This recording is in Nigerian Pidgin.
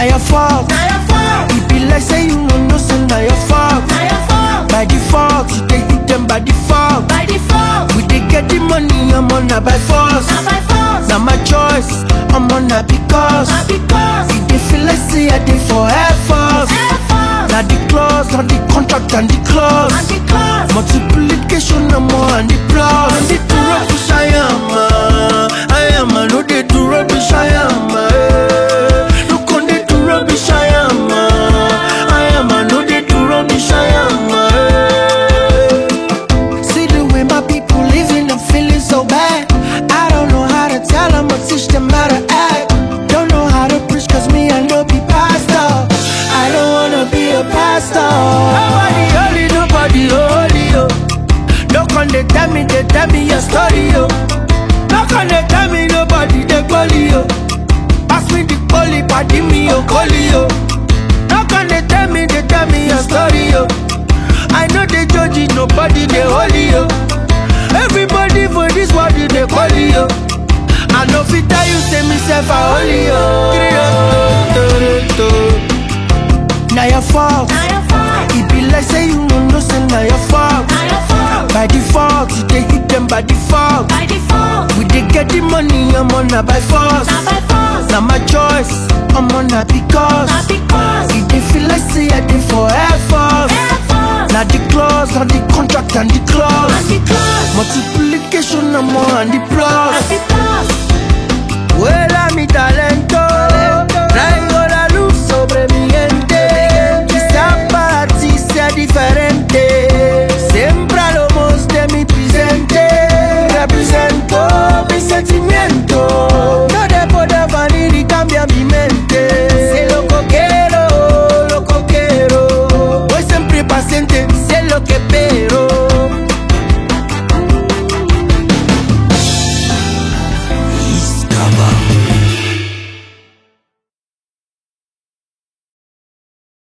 your fault. It be like say you no say na your fault. By default, you dey hit them by default. We dey get the money, I'm on a by force. Now my choice, I'm on a because. It dey feel like say I dey for Air Force. Now the clause, now the contract and the clause. Multiplication no more and the plus. And the do rubbish I am, no they do rubbish I am. Look on they do rubbish I am, no they do rubbish I am. See the way my people living, I'm feeling so bad. I don't know how to tell them or teach them how to act. Don't know how to preach cause me I no be pastor. I don't wanna be a pastor. Nobody holy, nobody holy, yo. No con they tell me your story, yo. No con they tell me nobody they bully, yo. Pass me the bully, party me your collie, yo. No con they tell me your story, yo. I know they judge it, nobody they holy, yo. Everybody for this world they call yo. I know if I tell you say myself I holy, yo. Now your fault. It be like say you no say now your fault. By default, you dey hit them by default. We dey get the money, I'm on a by force. Now my choice, I'm on a because. It dey feel like say I dey for Air Force. Now the clause, now the contract and the clause. Multiplication no more and the plus. Vuela mi talento, traigo la luz sobre mi gente. Quizá para ti sea diferente. Siempre hablamos de mi presente. Represento mis sentimientos. No debo de venir y cambia mi mente. Sé lo que quiero, lo que quiero. Voy siempre paciente.